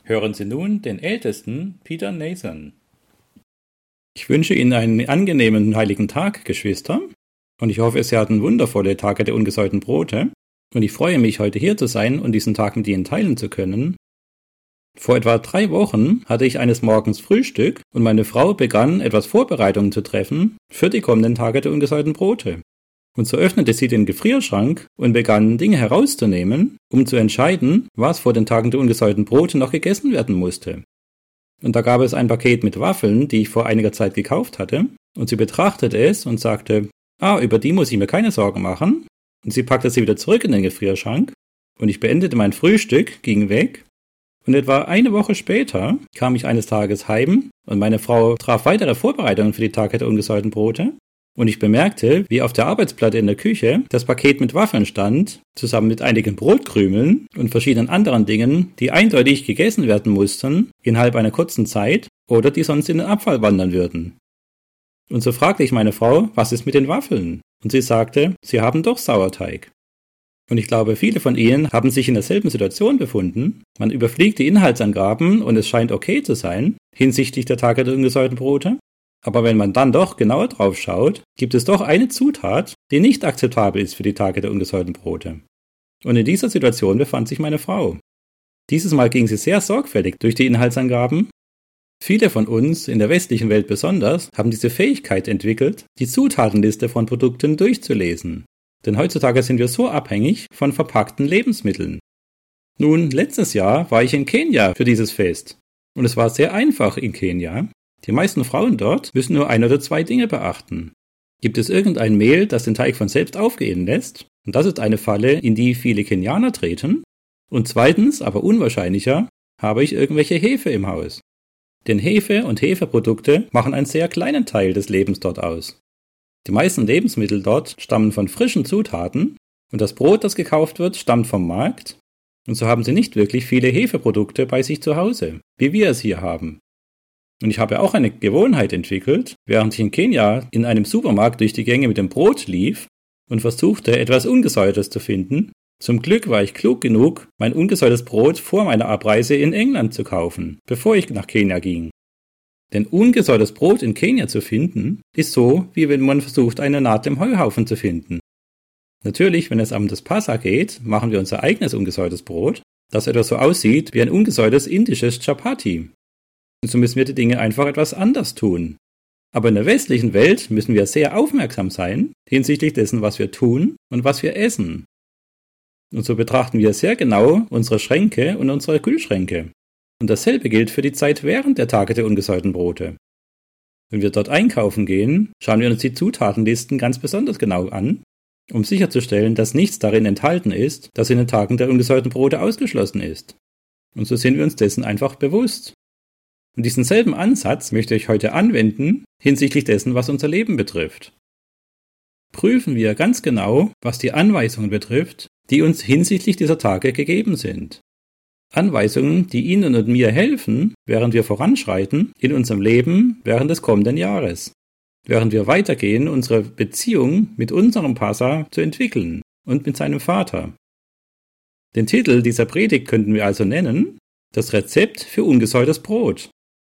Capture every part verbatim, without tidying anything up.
Hören Sie nun den Ältesten, Peter Nathan. Ich wünsche Ihnen einen angenehmen heiligen Tag, Geschwister, und ich hoffe, Sie hatten wundervolle Tage der ungesäuerten Brote, und ich freue mich, heute hier zu sein und diesen Tag mit Ihnen teilen zu können. Vor etwa drei Wochen hatte ich eines Morgens Frühstück und meine Frau begann, etwas Vorbereitungen zu treffen für die kommenden Tage der ungesäuerten Brote. Und so öffnete sie den Gefrierschrank und begann, Dinge herauszunehmen, um zu entscheiden, was vor den Tagen der ungesäuerten Brote noch gegessen werden musste. Und da gab es ein Paket mit Waffeln, die ich vor einiger Zeit gekauft hatte, und sie betrachtete es und sagte, ah, über die muss ich mir keine Sorgen machen. Und sie packte sie wieder zurück in den Gefrierschrank, und ich beendete mein Frühstück, ging weg, und etwa eine Woche später kam ich eines Tages heim, und meine Frau traf weitere Vorbereitungen für die Tage der ungesäuerten Brote, und ich bemerkte, wie auf der Arbeitsplatte in der Küche das Paket mit Waffeln stand, zusammen mit einigen Brotkrümeln und verschiedenen anderen Dingen, die eindeutig gegessen werden mussten, innerhalb einer kurzen Zeit, oder die sonst in den Abfall wandern würden. Und so fragte ich meine Frau, was ist mit den Waffeln? Und sie sagte, sie haben doch Sauerteig. Und ich glaube, viele von Ihnen haben sich in derselben Situation befunden. Man überfliegt die Inhaltsangaben und es scheint okay zu sein, hinsichtlich der Tage der ungesäuerten Brote. Aber wenn man dann doch genauer drauf schaut, gibt es doch eine Zutat, die nicht akzeptabel ist für die Tage der ungesäuerten Brote. Und in dieser Situation befand sich meine Frau. Dieses Mal ging sie sehr sorgfältig durch die Inhaltsangaben. Viele von uns, in der westlichen Welt besonders, haben diese Fähigkeit entwickelt, die Zutatenliste von Produkten durchzulesen. Denn heutzutage sind wir so abhängig von verpackten Lebensmitteln. Nun, letztes Jahr war ich in Kenia für dieses Fest. Und es war sehr einfach in Kenia. Die meisten Frauen dort müssen nur ein oder zwei Dinge beachten. Gibt es irgendein Mehl, das den Teig von selbst aufgehen lässt? Und das ist eine Falle, in die viele Kenianer treten. Und zweitens, aber unwahrscheinlicher, habe ich irgendwelche Hefe im Haus. Denn Hefe und Hefeprodukte machen einen sehr kleinen Teil des Lebens dort aus. Die meisten Lebensmittel dort stammen von frischen Zutaten und das Brot, das gekauft wird, stammt vom Markt. Und so haben sie nicht wirklich viele Hefeprodukte bei sich zu Hause, wie wir es hier haben. Und ich habe auch eine Gewohnheit entwickelt, während ich in Kenia in einem Supermarkt durch die Gänge mit dem Brot lief und versuchte, etwas Ungesäuertes zu finden. Zum Glück war ich klug genug, mein ungesäuertes Brot vor meiner Abreise in England zu kaufen, bevor ich nach Kenia ging. Denn ungesäuertes Brot in Kenia zu finden, ist so, wie wenn man versucht, eine Naht im Heuhaufen zu finden. Natürlich, wenn es um das Passa geht, machen wir unser eigenes ungesäuertes Brot, das etwas so aussieht wie ein ungesäuertes indisches Chapati. Und so müssen wir die Dinge einfach etwas anders tun. Aber in der westlichen Welt müssen wir sehr aufmerksam sein hinsichtlich dessen, was wir tun und was wir essen. Und so betrachten wir sehr genau unsere Schränke und unsere Kühlschränke. Und dasselbe gilt für die Zeit während der Tage der ungesäuerten Brote. Wenn wir dort einkaufen gehen, schauen wir uns die Zutatenlisten ganz besonders genau an, um sicherzustellen, dass nichts darin enthalten ist, das in den Tagen der ungesäuerten Brote ausgeschlossen ist. Und so sind wir uns dessen einfach bewusst. Und diesen selben Ansatz möchte ich heute anwenden hinsichtlich dessen, was unser Leben betrifft. Prüfen wir ganz genau, was die Anweisungen betrifft, die uns hinsichtlich dieser Tage gegeben sind. Anweisungen, die Ihnen und mir helfen, während wir voranschreiten in unserem Leben während des kommenden Jahres. Während wir weitergehen, unsere Beziehung mit unserem Passa zu entwickeln und mit seinem Vater. Den Titel dieser Predigt könnten wir also nennen: Das Rezept für ungesäuertes Brot.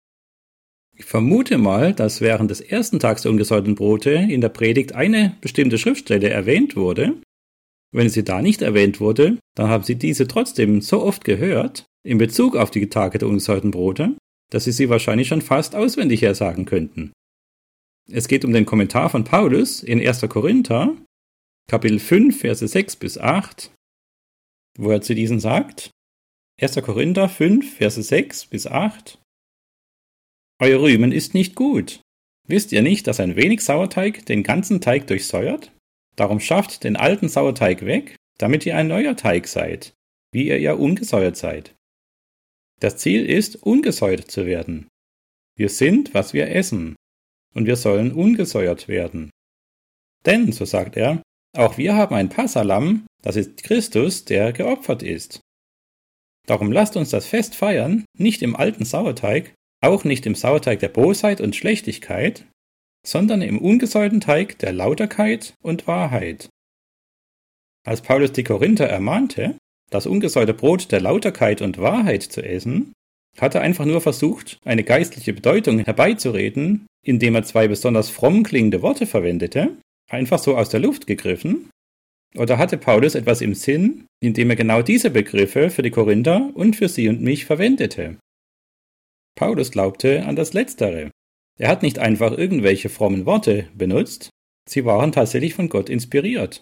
Ich vermute mal, dass während des ersten Tags der ungesäuerten Brote in der Predigt eine bestimmte Schriftstelle erwähnt wurde. Wenn sie da nicht erwähnt wurde, dann haben Sie diese trotzdem so oft gehört, in Bezug auf die Tage der ungesäuerten Brote, dass Sie sie wahrscheinlich schon fast auswendig her sagen könnten. Es geht um den Kommentar von Paulus in erster Korinther, Kapitel fünf, Verse sechs bis acht, wo er zu diesen sagt: erster Korinther fünf, Verse sechs bis acht. Euer Rühmen ist nicht gut. Wisst ihr nicht, dass ein wenig Sauerteig den ganzen Teig durchsäuert? Darum schafft den alten Sauerteig weg, damit ihr ein neuer Teig seid, wie ihr ja ungesäuert seid. Das Ziel ist, ungesäuert zu werden. Wir sind, was wir essen, und wir sollen ungesäuert werden. Denn, so sagt er, auch wir haben ein Passalamm, das ist Christus, der geopfert ist. Darum lasst uns das Fest feiern, nicht im alten Sauerteig, auch nicht im Sauerteig der Bosheit und Schlechtigkeit, sondern im ungesäuerten Teig der Lauterkeit und Wahrheit. Als Paulus die Korinther ermahnte, das ungesäuerte Brot der Lauterkeit und Wahrheit zu essen, hat er einfach nur versucht, eine geistliche Bedeutung herbeizureden, indem er zwei besonders fromm klingende Worte verwendete, einfach so aus der Luft gegriffen? Oder hatte Paulus etwas im Sinn, indem er genau diese Begriffe für die Korinther und für sie und mich verwendete? Paulus glaubte an das Letztere. Er hat nicht einfach irgendwelche frommen Worte benutzt, sie waren tatsächlich von Gott inspiriert.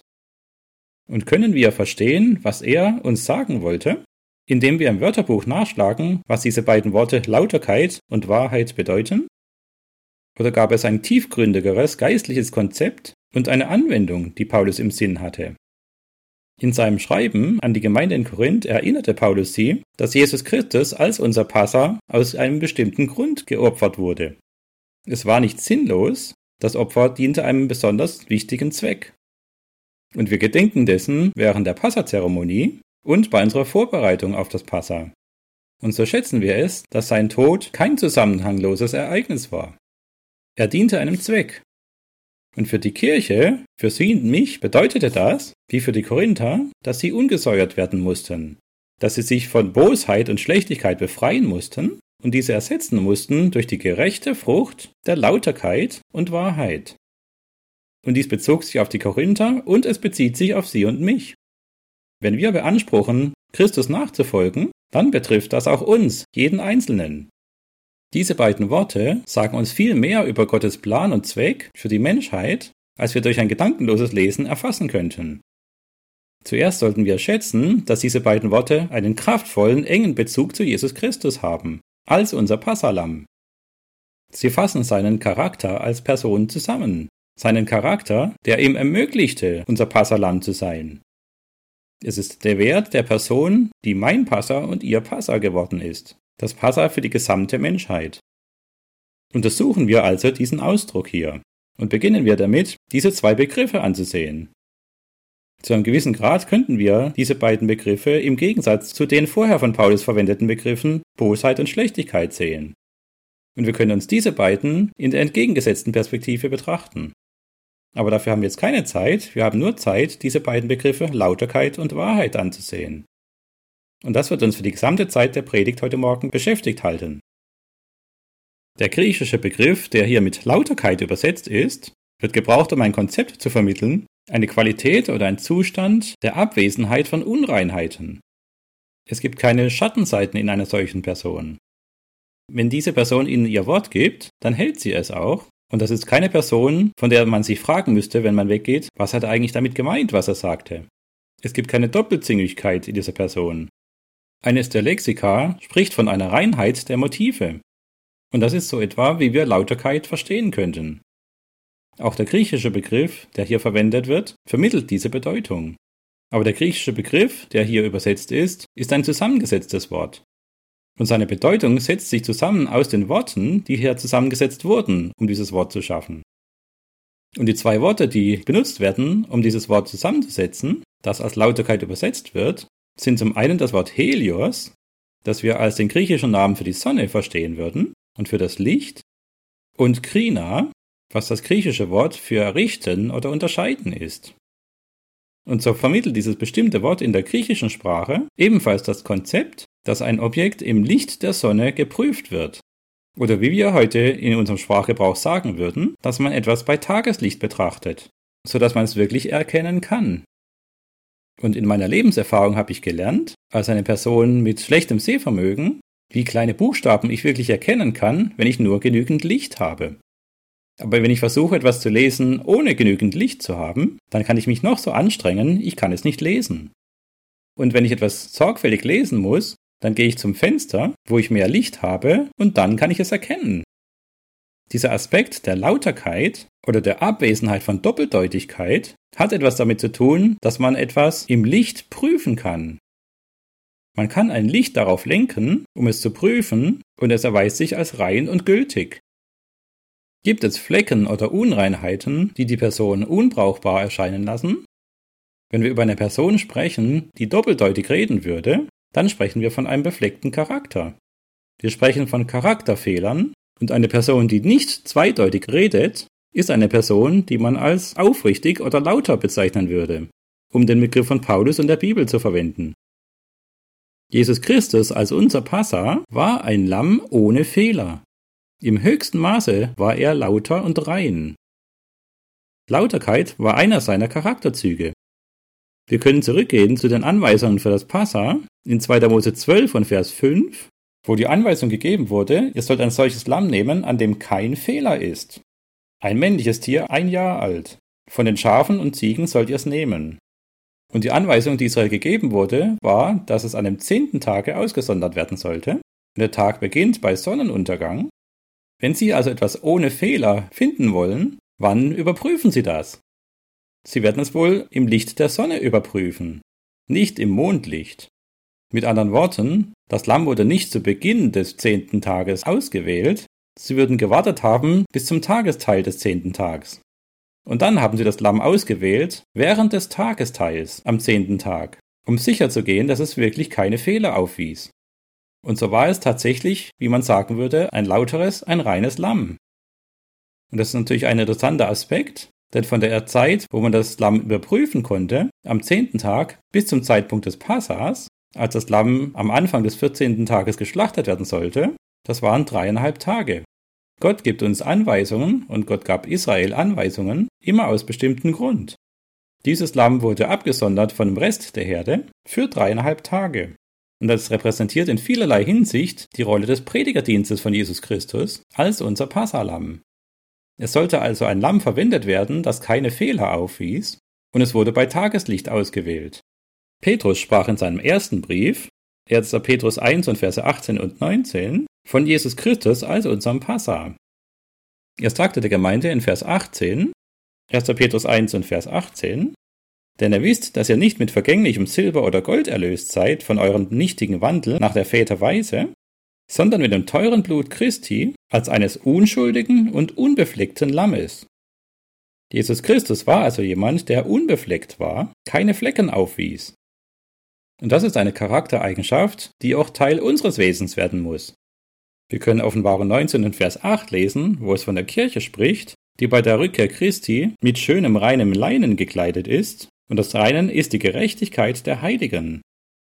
Und können wir verstehen, was er uns sagen wollte, indem wir im Wörterbuch nachschlagen, was diese beiden Worte Lauterkeit und Wahrheit bedeuten? Oder gab es ein tiefgründigeres geistliches Konzept und eine Anwendung, die Paulus im Sinn hatte? In seinem Schreiben an die Gemeinde in Korinth erinnerte Paulus sie, dass Jesus Christus als unser Passa aus einem bestimmten Grund geopfert wurde. Es war nicht sinnlos, das Opfer diente einem besonders wichtigen Zweck. Und wir gedenken dessen während der Passazeremonie und bei unserer Vorbereitung auf das Passa. Und so schätzen wir es, dass sein Tod kein zusammenhangloses Ereignis war. Er diente einem Zweck. Und für die Kirche, für sie und mich, bedeutete das, wie für die Korinther, dass sie ungesäuert werden mussten, dass sie sich von Bosheit und Schlechtigkeit befreien mussten und diese ersetzen mussten durch die gerechte Frucht der Lauterkeit und Wahrheit. Und dies bezog sich auf die Korinther und es bezieht sich auf sie und mich. Wenn wir beanspruchen, Christus nachzufolgen, dann betrifft das auch uns, jeden Einzelnen. Diese beiden Worte sagen uns viel mehr über Gottes Plan und Zweck für die Menschheit, als wir durch ein gedankenloses Lesen erfassen könnten. Zuerst sollten wir schätzen, dass diese beiden Worte einen kraftvollen, engen Bezug zu Jesus Christus haben, als unser Passahlamm. Sie fassen seinen Charakter als Person zusammen, seinen Charakter, der ihm ermöglichte, unser Passahlamm zu sein. Es ist der Wert der Person, die mein Passa und ihr Passa geworden ist. Das Passa für die gesamte Menschheit. Untersuchen wir also diesen Ausdruck hier und beginnen wir damit, diese zwei Begriffe anzusehen. Zu einem gewissen Grad könnten wir diese beiden Begriffe im Gegensatz zu den vorher von Paulus verwendeten Begriffen Bosheit und Schlechtigkeit sehen. Und wir können uns diese beiden in der entgegengesetzten Perspektive betrachten. Aber dafür haben wir jetzt keine Zeit, wir haben nur Zeit, diese beiden Begriffe Lauterkeit und Wahrheit anzusehen. Und das wird uns für die gesamte Zeit der Predigt heute Morgen beschäftigt halten. Der griechische Begriff, der hier mit Lauterkeit übersetzt ist, wird gebraucht, um ein Konzept zu vermitteln, eine Qualität oder ein Zustand der Abwesenheit von Unreinheiten. Es gibt keine Schattenseiten in einer solchen Person. Wenn diese Person Ihnen ihr Wort gibt, dann hält sie es auch. Und das ist keine Person, von der man sich fragen müsste, wenn man weggeht, was hat er eigentlich damit gemeint, was er sagte. Es gibt keine Doppelzüngigkeit in dieser Person. Eines der Lexika spricht von einer Reinheit der Motive. Und das ist so etwa, wie wir Lauterkeit verstehen könnten. Auch der griechische Begriff, der hier verwendet wird, vermittelt diese Bedeutung. Aber der griechische Begriff, der hier übersetzt ist, ist ein zusammengesetztes Wort. Und seine Bedeutung setzt sich zusammen aus den Worten, die hier zusammengesetzt wurden, um dieses Wort zu schaffen. Und die zwei Worte, die benutzt werden, um dieses Wort zusammenzusetzen, das als Lauterkeit übersetzt wird, sind zum einen das Wort Helios, das wir als den griechischen Namen für die Sonne verstehen würden und für das Licht, und Krina, was das griechische Wort für richten oder unterscheiden ist. Und so vermittelt dieses bestimmte Wort in der griechischen Sprache ebenfalls das Konzept, dass ein Objekt im Licht der Sonne geprüft wird. Oder wie wir heute in unserem Sprachgebrauch sagen würden, dass man etwas bei Tageslicht betrachtet, sodass man es wirklich erkennen kann. Und in meiner Lebenserfahrung habe ich gelernt, als eine Person mit schlechtem Sehvermögen, wie kleine Buchstaben ich wirklich erkennen kann, wenn ich nur genügend Licht habe. Aber wenn ich versuche, etwas zu lesen, ohne genügend Licht zu haben, dann kann ich mich noch so anstrengen, ich kann es nicht lesen. Und wenn ich etwas sorgfältig lesen muss, dann gehe ich zum Fenster, wo ich mehr Licht habe, und dann kann ich es erkennen. Dieser Aspekt der Lauterkeit oder der Abwesenheit von Doppeldeutigkeit hat etwas damit zu tun, dass man etwas im Licht prüfen kann. Man kann ein Licht darauf lenken, um es zu prüfen, und es erweist sich als rein und gültig. Gibt es Flecken oder Unreinheiten, die die Person unbrauchbar erscheinen lassen? Wenn wir über eine Person sprechen, die doppeldeutig reden würde, dann sprechen wir von einem befleckten Charakter. Wir sprechen von Charakterfehlern, und eine Person, die nicht zweideutig redet, ist eine Person, die man als aufrichtig oder lauter bezeichnen würde, um den Begriff von Paulus und der Bibel zu verwenden. Jesus Christus als unser Passa war ein Lamm ohne Fehler. Im höchsten Maße war er lauter und rein. Lauterkeit war einer seiner Charakterzüge. Wir können zurückgehen zu den Anweisungen für das Passa in zweiter Mose zwölf und Vers fünf, wo die Anweisung gegeben wurde, ihr sollt ein solches Lamm nehmen, an dem kein Fehler ist. Ein männliches Tier, ein Jahr alt. Von den Schafen und Ziegen sollt ihr es nehmen. Und die Anweisung, die Israel gegeben wurde, war, dass es an dem zehnten Tage ausgesondert werden sollte. Und der Tag beginnt bei Sonnenuntergang. Wenn Sie also etwas ohne Fehler finden wollen, wann überprüfen Sie das? Sie werden es wohl im Licht der Sonne überprüfen, nicht im Mondlicht. Mit anderen Worten, das Lamm wurde nicht zu Beginn des zehnten Tages ausgewählt, Sie würden gewartet haben bis zum Tagesteil des zehnten Tags. Und dann haben Sie das Lamm ausgewählt während des Tagesteils am zehnten Tag, um sicherzugehen, dass es wirklich keine Fehler aufwies. Und so war es tatsächlich, wie man sagen würde, ein lauteres, ein reines Lamm. Und das ist natürlich ein interessanter Aspekt, denn von der Zeit, wo man das Lamm überprüfen konnte, am zehnten Tag bis zum Zeitpunkt des Passas, als das Lamm am Anfang des vierzehnten Tages geschlachtet werden sollte, das waren dreieinhalb Tage. Gott gibt uns Anweisungen und Gott gab Israel Anweisungen, immer aus bestimmten Grund. Dieses Lamm wurde abgesondert von dem Rest der Herde für dreieinhalb Tage. Und das repräsentiert in vielerlei Hinsicht die Rolle des Predigerdienstes von Jesus Christus als unser Passalamm. Es sollte also ein Lamm verwendet werden, das keine Fehler aufwies, und es wurde bei Tageslicht ausgewählt. Petrus sprach in seinem ersten Brief, erster Petrus eins und Verse achtzehn und neunzehn, von Jesus Christus als unserem Passa. Er sagte der Gemeinde in Vers achtzehn, erster Petrus eins und Vers achtzehn, denn ihr wisst, dass ihr nicht mit vergänglichem Silber oder Gold erlöst seid von eurem nichtigen Wandel nach der Väter Weise, sondern mit dem teuren Blut Christi als eines unschuldigen und unbefleckten Lammes. Jesus Christus war also jemand, der unbefleckt war, keine Flecken aufwies. Und das ist eine Charaktereigenschaft, die auch Teil unseres Wesens werden muss. Wir können Offenbarung neunzehn und Vers acht lesen, wo es von der Kirche spricht, die bei der Rückkehr Christi mit schönem reinem Leinen gekleidet ist, und das Reinen ist die Gerechtigkeit der Heiligen.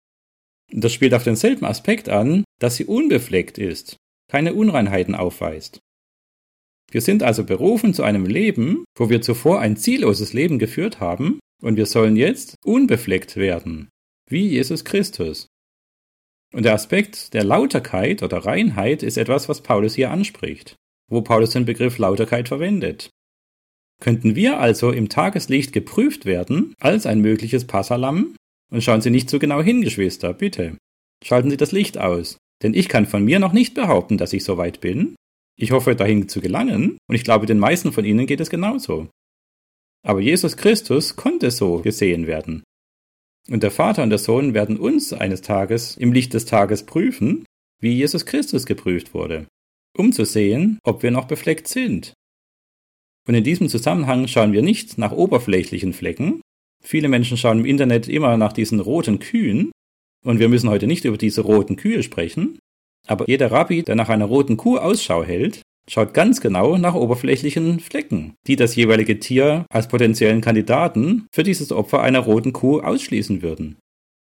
Das spielt auf denselben Aspekt an, dass sie unbefleckt ist, keine Unreinheiten aufweist. Wir sind also berufen zu einem Leben, wo wir zuvor ein zielloses Leben geführt haben, und wir sollen jetzt unbefleckt werden, wie Jesus Christus. Und der Aspekt der Lauterkeit oder Reinheit ist etwas, was Paulus hier anspricht, wo Paulus den Begriff Lauterkeit verwendet. Könnten wir also im Tageslicht geprüft werden als ein mögliches Passalamm? Und schauen Sie nicht zu genau hin, Geschwister, bitte. Schalten Sie das Licht aus, denn ich kann von mir noch nicht behaupten, dass ich so weit bin. Ich hoffe, dahin zu gelangen, und ich glaube, den meisten von Ihnen geht es genauso. Aber Jesus Christus konnte so gesehen werden. Und der Vater und der Sohn werden uns eines Tages im Licht des Tages prüfen, wie Jesus Christus geprüft wurde, um zu sehen, ob wir noch befleckt sind. Und in diesem Zusammenhang schauen wir nicht nach oberflächlichen Flecken. Viele Menschen schauen im Internet immer nach diesen roten Kühen, und wir müssen heute nicht über diese roten Kühe sprechen, aber jeder Rabbi, der nach einer roten Kuh Ausschau hält, schaut ganz genau nach oberflächlichen Flecken, die das jeweilige Tier als potenziellen Kandidaten für dieses Opfer einer roten Kuh ausschließen würden.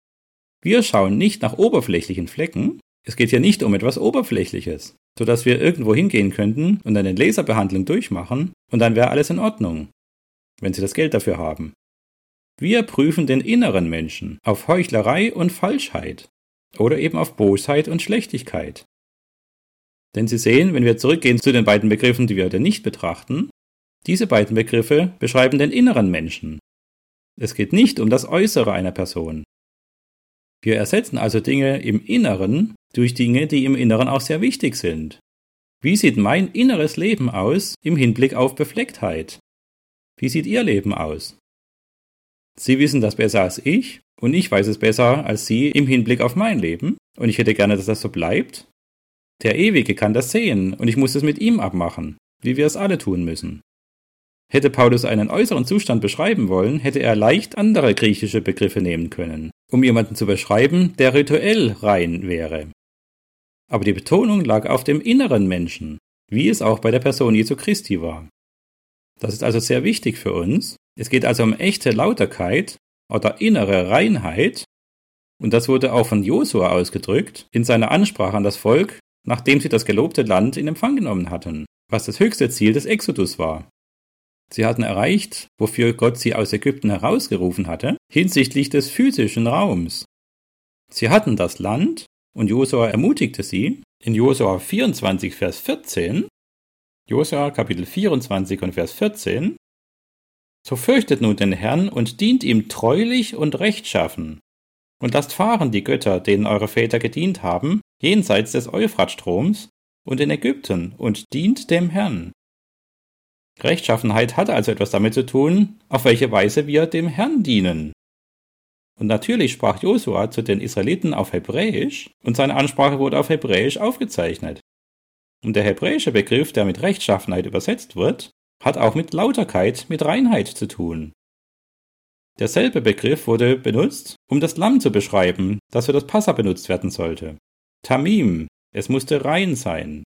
Wir schauen nicht nach oberflächlichen Flecken, es geht hier nicht um etwas Oberflächliches, sodass wir irgendwo hingehen könnten und eine Laserbehandlung durchmachen und dann wäre alles in Ordnung, wenn Sie das Geld dafür haben. Wir prüfen den inneren Menschen auf Heuchlerei und Falschheit oder eben auf Bosheit und Schlechtigkeit. Denn Sie sehen, wenn wir zurückgehen zu den beiden Begriffen, die wir heute nicht betrachten, diese beiden Begriffe beschreiben den inneren Menschen. Es geht nicht um das Äußere einer Person. Wir ersetzen also Dinge im Inneren durch Dinge, die im Inneren auch sehr wichtig sind. Wie sieht mein inneres Leben aus im Hinblick auf Beflecktheit? Wie sieht Ihr Leben aus? Sie wissen das besser als ich und ich weiß es besser als Sie im Hinblick auf mein Leben und ich hätte gerne, dass das so bleibt. Der Ewige kann das sehen und ich muss es mit ihm abmachen, wie wir es alle tun müssen. Hätte Paulus einen äußeren Zustand beschreiben wollen, hätte er leicht andere griechische Begriffe nehmen können, um jemanden zu beschreiben, der rituell rein wäre. Aber die Betonung lag auf dem inneren Menschen, wie es auch bei der Person Jesu Christi war. Das ist also sehr wichtig für uns. Es geht also um echte Lauterkeit oder innere Reinheit. Und das wurde auch von Josua ausgedrückt in seiner Ansprache an das Volk, nachdem sie das gelobte Land in Empfang genommen hatten, was das höchste Ziel des Exodus war. Sie hatten erreicht, wofür Gott sie aus Ägypten herausgerufen hatte, hinsichtlich des physischen Raums. Sie hatten das Land, und Josua ermutigte sie in Josua vierundzwanzig, Vers vierzehn, Josua Kapitel vierundzwanzig und Vers vierzehn, so fürchtet nun den Herrn und dient ihm treulich und rechtschaffen, und lasst fahren die Götter, denen eure Väter gedient haben, jenseits des Euphratstroms und in Ägypten, und dient dem Herrn. Rechtschaffenheit hat also etwas damit zu tun, auf welche Weise wir dem Herrn dienen. Und natürlich sprach Josua zu den Israeliten auf Hebräisch, und seine Ansprache wurde auf Hebräisch aufgezeichnet. Und der hebräische Begriff, der mit Rechtschaffenheit übersetzt wird, hat auch mit Lauterkeit, mit Reinheit zu tun. Derselbe Begriff wurde benutzt, um das Lamm zu beschreiben, das für das Passa benutzt werden sollte. Tamim, es musste rein sein.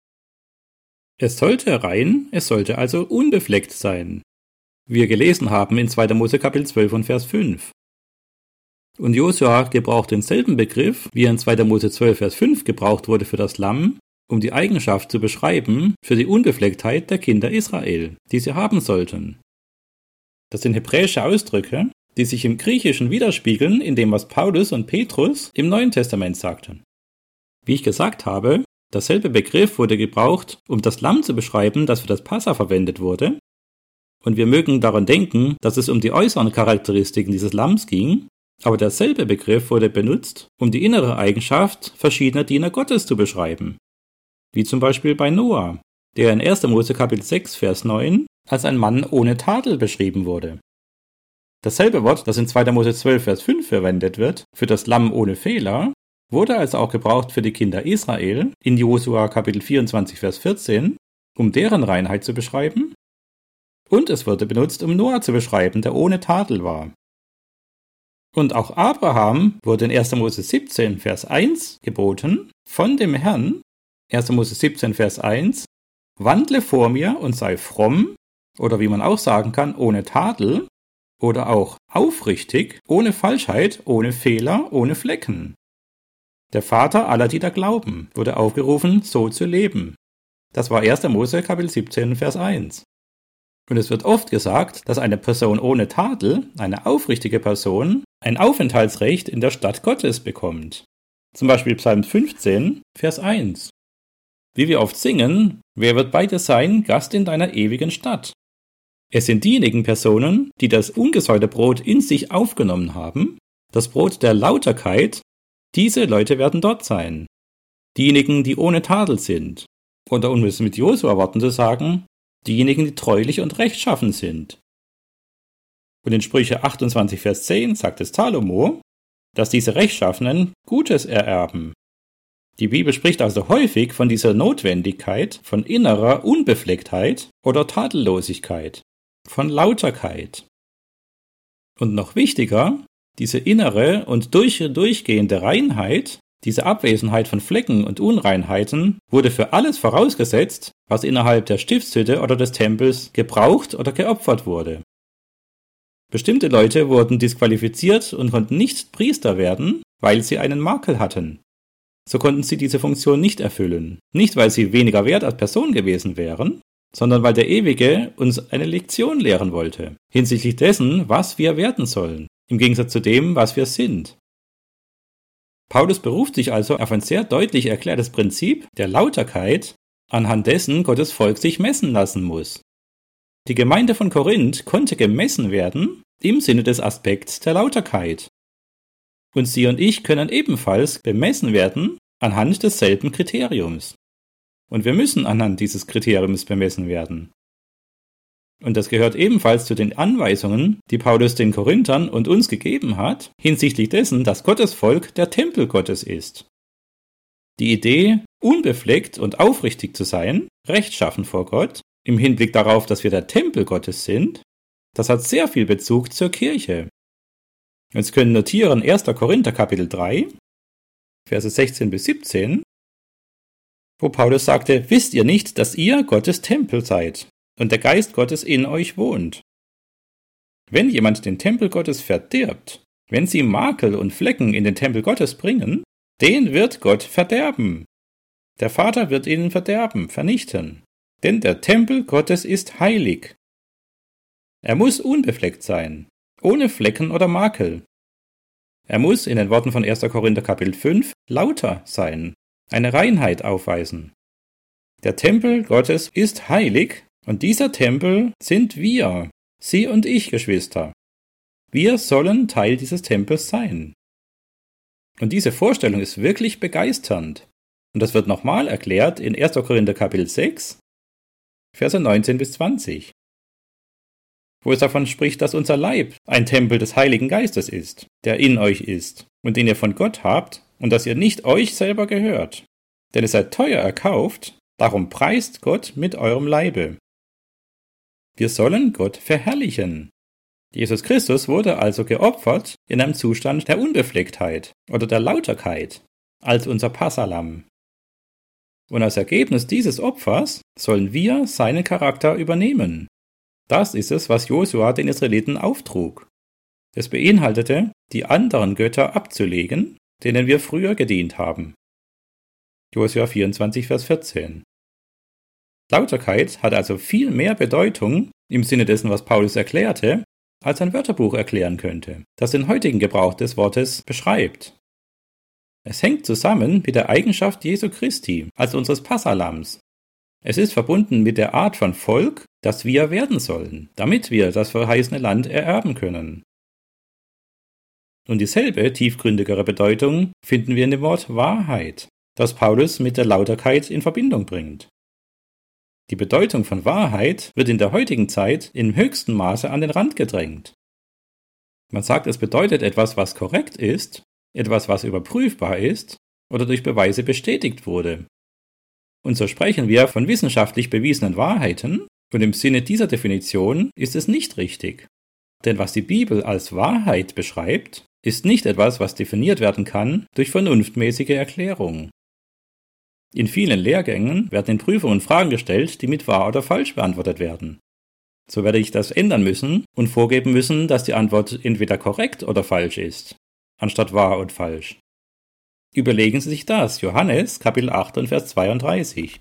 Es sollte rein, es sollte also unbefleckt sein. Wie wir gelesen haben in zweiter Mose Kapitel zwölf und Vers fünf. Und Josua gebraucht denselben Begriff, wie er in zweiter Mose zwölf Vers fünf gebraucht wurde für das Lamm, um die Eigenschaft zu beschreiben für die Unbeflecktheit der Kinder Israel, die sie haben sollten. Das sind hebräische Ausdrücke, die sich im Griechischen widerspiegeln in dem, was Paulus und Petrus im Neuen Testament sagten. Wie ich gesagt habe, dasselbe Begriff wurde gebraucht, um das Lamm zu beschreiben, das für das Passa verwendet wurde. Und wir mögen daran denken, dass es um die äußeren Charakteristiken dieses Lamms ging, aber derselbe Begriff wurde benutzt, um die innere Eigenschaft verschiedener Diener Gottes zu beschreiben. Wie zum Beispiel bei Noah, der in erster Mose Kapitel sechs Vers neun als ein Mann ohne Tadel beschrieben wurde. Dasselbe Wort, das in zweiter Mose zwölf Vers fünf verwendet wird, für das Lamm ohne Fehler, wurde also auch gebraucht für die Kinder Israel in Josua Kapitel vierundzwanzig Vers vierzehn, um deren Reinheit zu beschreiben. Und es wurde benutzt, um Noah zu beschreiben, der ohne Tadel war. Und auch Abraham wurde in erster Mose siebzehn Vers eins geboten von dem Herrn, erster Mose siebzehn Vers eins, wandle vor mir und sei fromm, oder wie man auch sagen kann, ohne Tadel, oder auch aufrichtig, ohne Falschheit, ohne Fehler, ohne Flecken. Der Vater aller, die da glauben, wurde aufgerufen, so zu leben. Das war erster Mose Kapitel siebzehn Vers eins. Und es wird oft gesagt, dass eine Person ohne Tadel, eine aufrichtige Person, ein Aufenthaltsrecht in der Stadt Gottes bekommt. Zum Beispiel Psalm fünfzehn, Vers eins. Wie wir oft singen, wer wird bei dir sein, Gast in deiner ewigen Stadt? Es sind diejenigen Personen, die das ungesäuerte Brot in sich aufgenommen haben, das Brot der Lauterkeit, diese Leute werden dort sein. Diejenigen, die ohne Tadel sind. Oder um es mit Josua Worten zu sagen, diejenigen, die treulich und rechtschaffen sind. Und in Sprüche achtundzwanzig Vers zehn sagt es Salomo, dass diese Rechtschaffenen Gutes ererben. Die Bibel spricht also häufig von dieser Notwendigkeit von innerer Unbeflecktheit oder Tadellosigkeit, von Lauterkeit. Und noch wichtiger, diese innere und durch durchgehende Reinheit, diese Abwesenheit von Flecken und Unreinheiten, wurde für alles vorausgesetzt, was innerhalb der Stiftshütte oder des Tempels gebraucht oder geopfert wurde. Bestimmte Leute wurden disqualifiziert und konnten nicht Priester werden, weil sie einen Makel hatten. So konnten sie diese Funktion nicht erfüllen. Nicht, weil sie weniger wert als Person gewesen wären, sondern weil der Ewige uns eine Lektion lehren wollte, hinsichtlich dessen, was wir werden sollen, im Gegensatz zu dem, was wir sind. Paulus beruft sich also auf ein sehr deutlich erklärtes Prinzip der Lauterkeit, anhand dessen Gottes Volk sich messen lassen muss. Die Gemeinde von Korinth konnte gemessen werden im Sinne des Aspekts der Lauterkeit. Und Sie und ich können ebenfalls bemessen werden anhand desselben Kriteriums. Und wir müssen anhand dieses Kriteriums bemessen werden. Und das gehört ebenfalls zu den Anweisungen, die Paulus den Korinthern und uns gegeben hat, hinsichtlich dessen, dass Gottes Volk der Tempel Gottes ist. Die Idee, unbefleckt und aufrichtig zu sein, rechtschaffen vor Gott, im Hinblick darauf, dass wir der Tempel Gottes sind, das hat sehr viel Bezug zur Kirche. Wir können notieren erster Korinther Kapitel drei, Verse sechzehn bis siebzehn, wo Paulus sagte, wisst ihr nicht, dass ihr Gottes Tempel seid und der Geist Gottes in euch wohnt? Wenn jemand den Tempel Gottes verdirbt, Wenn sie Makel und Flecken in den Tempel Gottes bringen, den wird Gott verderben. Der Vater wird ihnen verderben, vernichten. Denn der Tempel Gottes ist heilig. Er muss unbefleckt sein, ohne Flecken oder Makel. Er muss, in den Worten von erster Korinther Kapitel fünf, lauter sein, eine Reinheit aufweisen. Der Tempel Gottes ist heilig und dieser Tempel sind wir, Sie und ich, Geschwister. Wir sollen Teil dieses Tempels sein. Und diese Vorstellung ist wirklich begeisternd. Und das wird nochmal erklärt in erster Korinther Kapitel sechs, Verse neunzehn bis zwanzig. Wo es davon spricht, dass unser Leib ein Tempel des Heiligen Geistes ist, der in euch ist und den ihr von Gott habt und dass ihr nicht euch selber gehört. Denn ihr seid teuer erkauft, darum preist Gott mit eurem Leibe. Wir sollen Gott verherrlichen. Jesus Christus wurde also geopfert in einem Zustand der Unbeflecktheit oder der Lauterkeit als unser Passalamm. Und als Ergebnis dieses Opfers sollen wir seinen Charakter übernehmen. Das ist es, was Josua den Israeliten auftrug. Es beinhaltete, die anderen Götter abzulegen, denen wir früher gedient haben. Josua vierundzwanzig, Vers vierzehn. Lauterkeit hat also viel mehr Bedeutung im Sinne dessen, was Paulus erklärte, als ein Wörterbuch erklären könnte, das den heutigen Gebrauch des Wortes beschreibt. Es hängt zusammen mit der Eigenschaft Jesu Christi als unseres Passalams. Es ist verbunden mit der Art von Volk, das wir werden sollen, damit wir das verheißene Land ererben können. Und dieselbe tiefgründigere Bedeutung finden wir in dem Wort Wahrheit, das Paulus mit der Lauterkeit in Verbindung bringt. Die Bedeutung von Wahrheit wird in der heutigen Zeit im höchsten Maße an den Rand gedrängt. Man sagt, es bedeutet etwas, was korrekt ist, etwas, was überprüfbar ist oder durch Beweise bestätigt wurde. Und so sprechen wir von wissenschaftlich bewiesenen Wahrheiten, und im Sinne dieser Definition ist es nicht richtig. Denn was die Bibel als Wahrheit beschreibt, ist nicht etwas, was definiert werden kann durch vernunftmäßige Erklärung. In vielen Lehrgängen werden in Prüfungen Fragen gestellt, die mit wahr oder falsch beantwortet werden. So werde ich das ändern müssen und vorgeben müssen, dass die Antwort entweder korrekt oder falsch ist, anstatt wahr und falsch. Überlegen Sie sich das, Johannes Kapitel acht und Vers zweiunddreißig.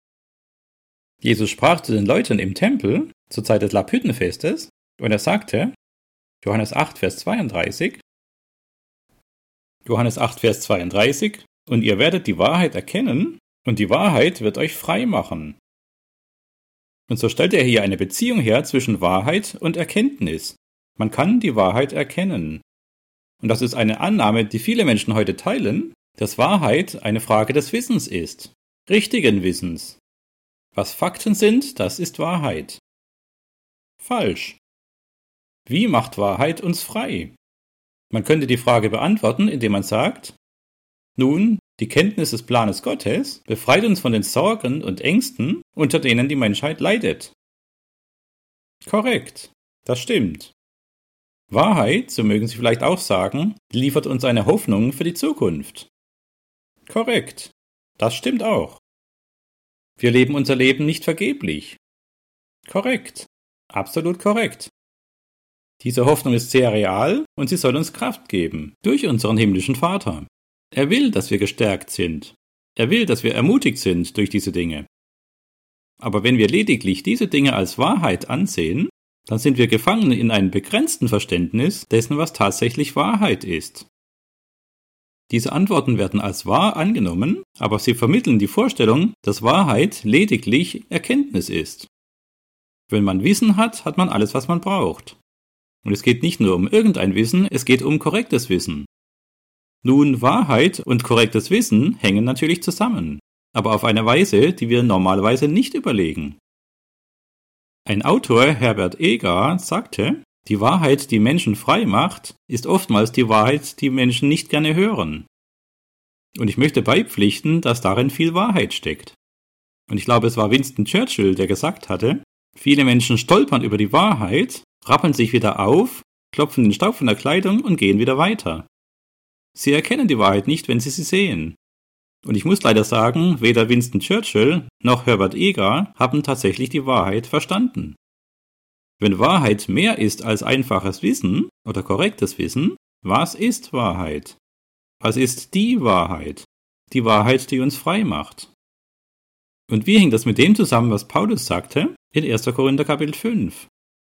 Jesus sprach zu den Leuten im Tempel zur Zeit des Laubhüttenfestes und er sagte, Johannes acht, Vers zweiunddreißig, Johannes acht, Vers zweiunddreißig, und ihr werdet die Wahrheit erkennen, und die Wahrheit wird euch frei machen. Und so stellt er hier eine Beziehung her zwischen Wahrheit und Erkenntnis. Man kann die Wahrheit erkennen. Und das ist eine Annahme, die viele Menschen heute teilen, dass Wahrheit eine Frage des Wissens ist, richtigen Wissens. Was Fakten sind, das ist Wahrheit. Falsch. Wie macht Wahrheit uns frei? Man könnte die Frage beantworten, indem man sagt, nun, die Kenntnis des Planes Gottes befreit uns von den Sorgen und Ängsten, unter denen die Menschheit leidet. Korrekt, das stimmt. Wahrheit, so mögen Sie vielleicht auch sagen, liefert uns eine Hoffnung für die Zukunft. Korrekt, das stimmt auch. Wir leben unser Leben nicht vergeblich. Korrekt, absolut korrekt. Diese Hoffnung ist sehr real und sie soll uns Kraft geben, durch unseren himmlischen Vater. Er will, dass wir gestärkt sind. Er will, dass wir ermutigt sind durch diese Dinge. Aber wenn wir lediglich diese Dinge als Wahrheit ansehen, dann sind wir gefangen in einem begrenzten Verständnis dessen, was tatsächlich Wahrheit ist. Diese Antworten werden als wahr angenommen, aber sie vermitteln die Vorstellung, dass Wahrheit lediglich Erkenntnis ist. Wenn man Wissen hat, hat man alles, was man braucht. Und es geht nicht nur um irgendein Wissen, es geht um korrektes Wissen. Nun, Wahrheit und korrektes Wissen hängen natürlich zusammen, aber auf eine Weise, die wir normalerweise nicht überlegen. Ein Autor, Herbert Egar, sagte, die Wahrheit, die Menschen frei macht, ist oftmals die Wahrheit, die Menschen nicht gerne hören. Und ich möchte beipflichten, dass darin viel Wahrheit steckt. Und ich glaube, es war Winston Churchill, der gesagt hatte, viele Menschen stolpern über die Wahrheit, rappeln sich wieder auf, klopfen den Staub von der Kleidung und gehen wieder weiter. Sie erkennen die Wahrheit nicht, wenn sie sie sehen. Und ich muss leider sagen, weder Winston Churchill noch Herbert Egar haben tatsächlich die Wahrheit verstanden. Wenn Wahrheit mehr ist als einfaches Wissen oder korrektes Wissen, Was ist Wahrheit? Was ist die Wahrheit? Die Wahrheit, die uns frei macht. Und wie hängt das mit dem zusammen, was Paulus sagte in erster Korinther Kapitel fünf?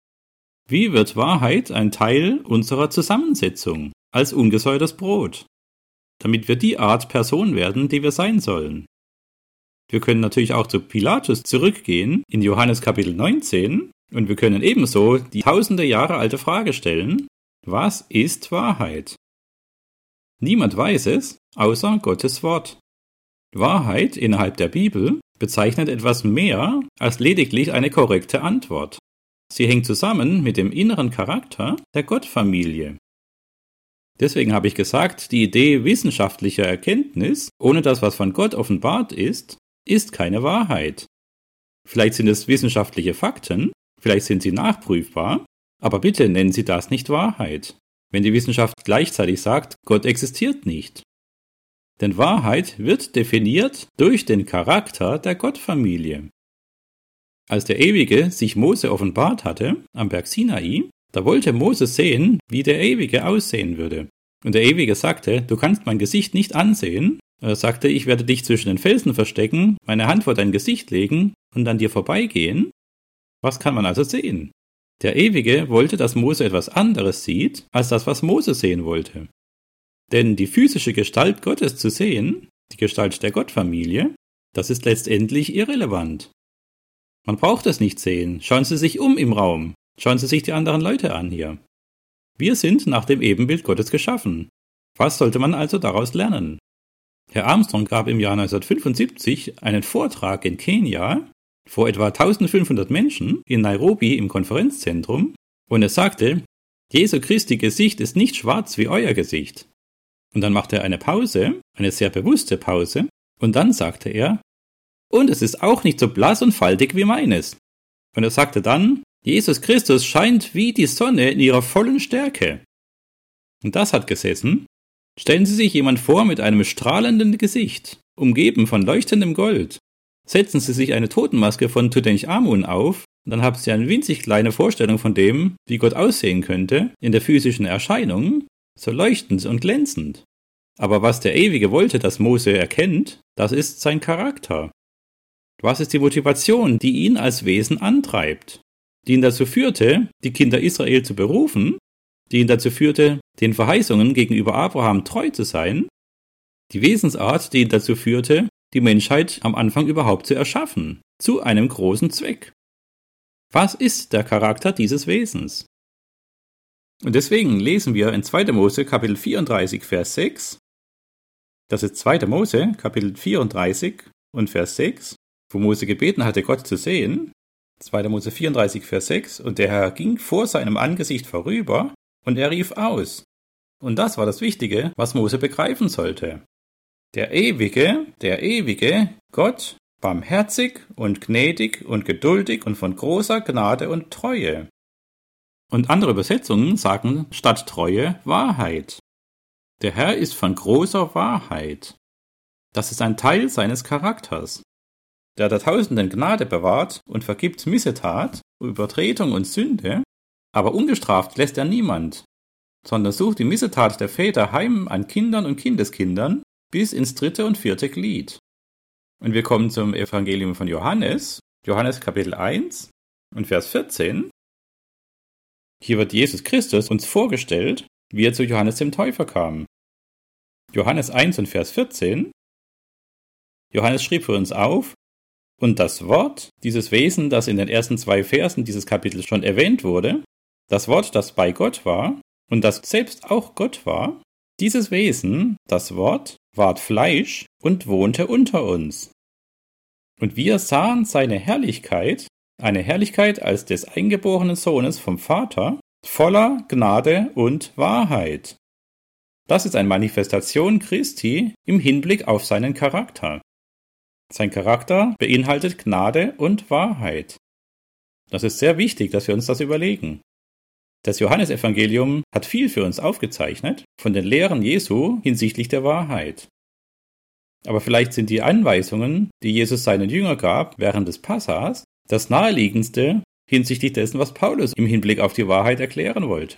Wie wird Wahrheit ein Teil unserer Zusammensetzung als ungesäuertes Brot, damit wir die Art Person werden, die wir sein sollen? Wir können natürlich auch zu Pilatus zurückgehen in Johannes Kapitel neunzehn und wir können ebenso die tausende Jahre alte Frage stellen: Was ist Wahrheit? Niemand weiß es, außer Gottes Wort. Wahrheit innerhalb der Bibel bezeichnet etwas mehr als lediglich eine korrekte Antwort. Sie hängt zusammen mit dem inneren Charakter der Gottfamilie. Deswegen habe ich gesagt, die Idee wissenschaftlicher Erkenntnis, ohne das, was von Gott offenbart ist, ist keine Wahrheit. Vielleicht sind es wissenschaftliche Fakten, vielleicht sind sie nachprüfbar, aber bitte nennen Sie das nicht Wahrheit, wenn die Wissenschaft gleichzeitig sagt, Gott existiert nicht. Denn Wahrheit wird definiert durch den Charakter der Gottfamilie. Als der Ewige sich Mose offenbart hatte, am Berg Sinai, da wollte Mose sehen, wie der Ewige aussehen würde. Und der Ewige sagte, du kannst mein Gesicht nicht ansehen. Er sagte, ich werde dich zwischen den Felsen verstecken, meine Hand vor dein Gesicht legen und an dir vorbeigehen. Was kann man also sehen? Der Ewige wollte, dass Mose etwas anderes sieht, als das, was Mose sehen wollte. Denn die physische Gestalt Gottes zu sehen, die Gestalt der Gottfamilie, das ist letztendlich irrelevant. Man braucht es nicht sehen. Schauen Sie sich um im Raum. Schauen Sie sich die anderen Leute an hier. Wir sind nach dem Ebenbild Gottes geschaffen. Was sollte man also daraus lernen? Herr Armstrong gab im Jahr neunzehnhundertfünfundsiebzig einen Vortrag in Kenia vor etwa eintausendfünfhundert Menschen in Nairobi im Konferenzzentrum und er sagte, Jesu Christi Gesicht ist nicht schwarz wie euer Gesicht. Und dann machte er eine Pause, eine sehr bewusste Pause, und dann sagte er, und es ist auch nicht so blass und faltig wie meines. Und er sagte dann, Jesus Christus scheint wie die Sonne in ihrer vollen Stärke. Und das hat gesessen. Stellen Sie sich jemand vor mit einem strahlenden Gesicht, umgeben von leuchtendem Gold. Setzen Sie sich eine Totenmaske von Tutanchamun auf, und dann haben Sie eine winzig kleine Vorstellung von dem, wie Gott aussehen könnte, in der physischen Erscheinung, so leuchtend und glänzend. Aber was der Ewige wollte, dass Mose erkennt, das ist sein Charakter. Was ist die Motivation, die ihn als Wesen antreibt? Die ihn dazu führte, die Kinder Israel zu berufen, die ihn dazu führte, den Verheißungen gegenüber Abraham treu zu sein, die Wesensart, die ihn dazu führte, die Menschheit am Anfang überhaupt zu erschaffen, zu einem großen Zweck. Was ist der Charakter dieses Wesens? Und deswegen lesen wir in zweiter Mose Kapitel vierunddreißig, Vers sechs, das ist zweiter Mose Kapitel vierunddreißig und Vers sechs, wo Mose gebeten hatte, Gott zu sehen, zweiter Mose vierunddreißig, Vers sechs, und der Herr ging vor seinem Angesicht vorüber, und er rief aus. Und das war das Wichtige, was Mose begreifen sollte. Der Ewige, der Ewige, Gott, barmherzig und gnädig und geduldig und von großer Gnade und Treue. Und andere Übersetzungen sagen statt Treue Wahrheit. Der Herr ist von großer Wahrheit. Das ist ein Teil seines Charakters. Der der Tausenden Gnade bewahrt und vergibt Missetat, Übertretung und Sünde, aber ungestraft lässt er niemand, sondern sucht die Missetat der Väter heim an Kindern und Kindeskindern bis ins dritte und vierte Glied. Und wir kommen zum Evangelium von Johannes, Johannes Kapitel eins und Vers vierzehn. Hier wird Jesus Christus uns vorgestellt, wie er zu Johannes dem Täufer kam. Johannes eins und Vers vierzehn. Johannes schrieb für uns auf, und das Wort, dieses Wesen, das in den ersten zwei Versen dieses Kapitels schon erwähnt wurde, das Wort, das bei Gott war und das selbst auch Gott war, dieses Wesen, das Wort, ward Fleisch und wohnte unter uns. Und wir sahen seine Herrlichkeit, eine Herrlichkeit als des eingeborenen Sohnes vom Vater, voller Gnade und Wahrheit. Das ist eine Manifestation Christi im Hinblick auf seinen Charakter. Sein Charakter beinhaltet Gnade und Wahrheit. Das ist sehr wichtig, dass wir uns das überlegen. Das Johannesevangelium hat viel für uns aufgezeichnet von den Lehren Jesu hinsichtlich der Wahrheit. Aber vielleicht sind die Anweisungen, die Jesus seinen Jüngern gab während des Passahs, das naheliegendste hinsichtlich dessen, was Paulus im Hinblick auf die Wahrheit erklären wollte.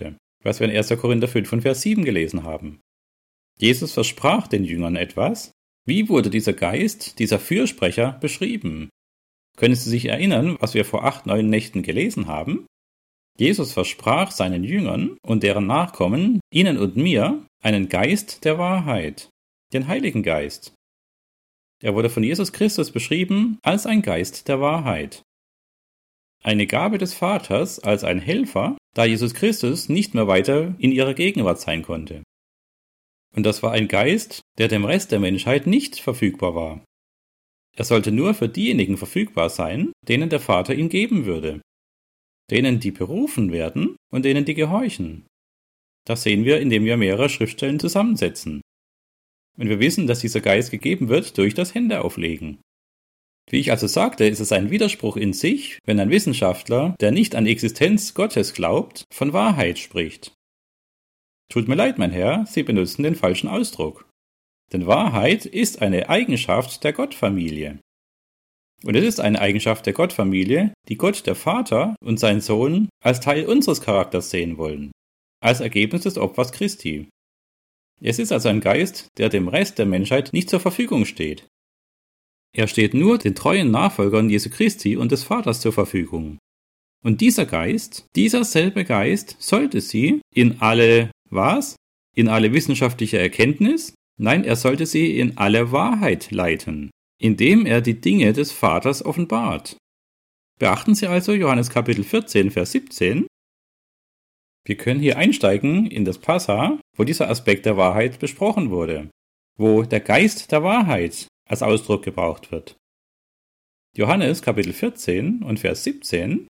was wir in erster Korinther fünf und Vers sieben gelesen haben. Jesus versprach den Jüngern etwas. Wie wurde dieser Geist, dieser Fürsprecher, beschrieben? Können Sie sich erinnern, was wir vor acht, neun Nächten gelesen haben? Jesus versprach seinen Jüngern und deren Nachkommen, Ihnen und mir, einen Geist der Wahrheit, den Heiligen Geist. Er wurde von Jesus Christus beschrieben als ein Geist der Wahrheit. Eine Gabe des Vaters als ein Helfer, da Jesus Christus nicht mehr weiter in ihrer Gegenwart sein konnte. Und das war ein Geist, der dem Rest der Menschheit nicht verfügbar war. Er sollte nur für diejenigen verfügbar sein, denen der Vater ihn geben würde. Denen, die berufen werden und denen, die gehorchen. Das sehen wir, indem wir mehrere Schriftstellen zusammensetzen. Und wir wissen, dass dieser Geist gegeben wird durch das Händeauflegen. Wie ich also sagte, ist es ein Widerspruch in sich, wenn ein Wissenschaftler, der nicht an die Existenz Gottes glaubt, von Wahrheit spricht. Tut mir leid, mein Herr, Sie benutzen den falschen Ausdruck. Denn Wahrheit ist eine Eigenschaft der Gottfamilie. Und es ist eine Eigenschaft der Gottfamilie, die Gott, der Vater und sein Sohn als Teil unseres Charakters sehen wollen, als Ergebnis des Opfers Christi. Es ist also ein Geist, der dem Rest der Menschheit nicht zur Verfügung steht. Er steht nur den treuen Nachfolgern Jesu Christi und des Vaters zur Verfügung. Und dieser Geist, dieser selbe Geist, sollte sie in alle, was? In alle wissenschaftliche Erkenntnis? Nein, er sollte sie in alle Wahrheit leiten, indem er die Dinge des Vaters offenbart. Beachten Sie also Johannes Kapitel vierzehn, Vers siebzehn. Wir können hier einsteigen in das Passa, wo dieser Aspekt der Wahrheit besprochen wurde, wo der Geist der Wahrheit als Ausdruck gebraucht wird. Johannes Kapitel vierzehn und Vers siebzehn.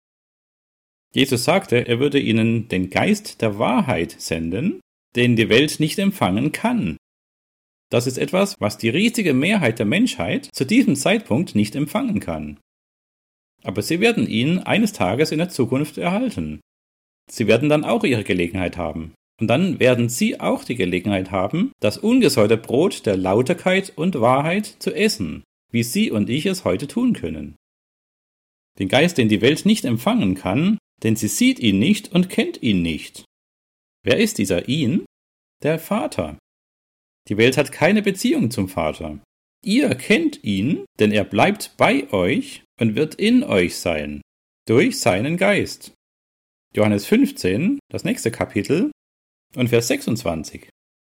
Jesus sagte, er würde ihnen den Geist der Wahrheit senden, den die Welt nicht empfangen kann. Das ist etwas, was die riesige Mehrheit der Menschheit zu diesem Zeitpunkt nicht empfangen kann. Aber sie werden ihn eines Tages in der Zukunft erhalten. Sie werden dann auch ihre Gelegenheit haben. Und dann werden sie auch die Gelegenheit haben, das ungesäuerte Brot der Lauterkeit und Wahrheit zu essen, wie Sie und ich es heute tun können. Den Geist, den die Welt nicht empfangen kann, denn sie sieht ihn nicht und kennt ihn nicht. Wer ist dieser ihn? Der Vater. Die Welt hat keine Beziehung zum Vater. Ihr kennt ihn, denn er bleibt bei euch und wird in euch sein, durch seinen Geist. Johannes fünfzehn, das nächste Kapitel, und Vers sechsundzwanzig.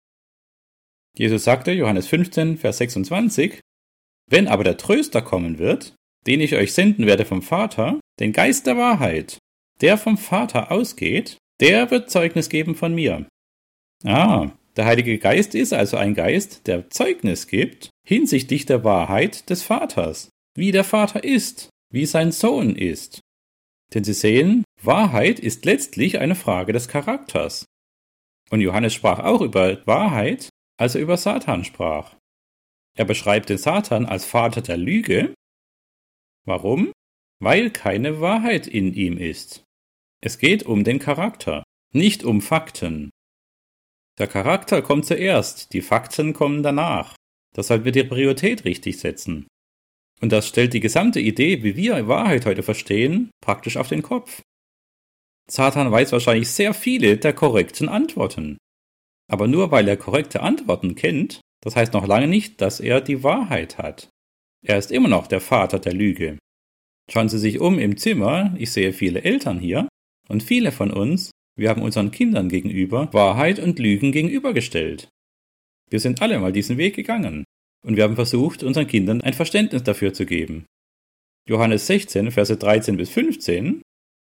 Jesus sagte, Johannes fünfzehn, Vers sechsundzwanzig, wenn aber der Tröster kommen wird, den ich euch senden werde vom Vater, den Geist der Wahrheit, der vom Vater ausgeht, der wird Zeugnis geben von mir. Ah, der Heilige Geist ist also ein Geist, der Zeugnis gibt hinsichtlich der Wahrheit des Vaters, wie der Vater ist, wie sein Sohn ist. Denn Sie sehen, Wahrheit ist letztlich eine Frage des Charakters. Und Johannes sprach auch über Wahrheit, als er über Satan sprach. Er beschreibt den Satan als Vater der Lüge. Warum? Weil keine Wahrheit in ihm ist. Es geht um den Charakter, nicht um Fakten. Der Charakter kommt zuerst, die Fakten kommen danach. Das sollten wir die Priorität richtig setzen. Und das stellt die gesamte Idee, wie wir Wahrheit heute verstehen, praktisch auf den Kopf. Satan weiß wahrscheinlich sehr viele der korrekten Antworten. Aber nur weil er korrekte Antworten kennt, das heißt noch lange nicht, dass er die Wahrheit hat. Er ist immer noch der Vater der Lüge. Schauen Sie sich um im Zimmer, ich sehe viele Eltern hier, und viele von uns, wir haben unseren Kindern gegenüber Wahrheit und Lügen gegenübergestellt. Wir sind alle mal diesen Weg gegangen. Und wir haben versucht, unseren Kindern ein Verständnis dafür zu geben. Johannes sechzehn, Verse dreizehn bis fünfzehn.